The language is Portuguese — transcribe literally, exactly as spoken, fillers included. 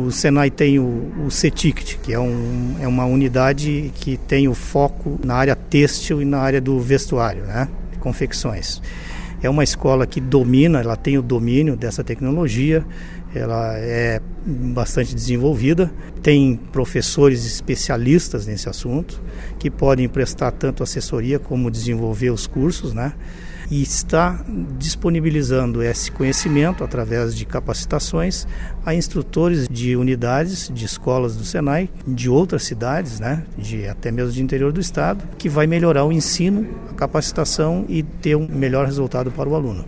O Senai tem o, o CETICT, que é, um, é uma unidade que tem o foco na área têxtil e na área do vestuário, né? Confecções. É uma escola que domina, ela tem o domínio dessa tecnologia, ela é bastante desenvolvida, tem professores especialistas nesse assunto, que podem prestar tanto assessoria como desenvolver os cursos, né? E está disponibilizando esse conhecimento através de capacitações a instrutores de unidades de escolas do Senai, de outras cidades, né, de, até mesmo de interior do estado, que vai melhorar o ensino, a capacitação e ter um melhor resultado para o aluno.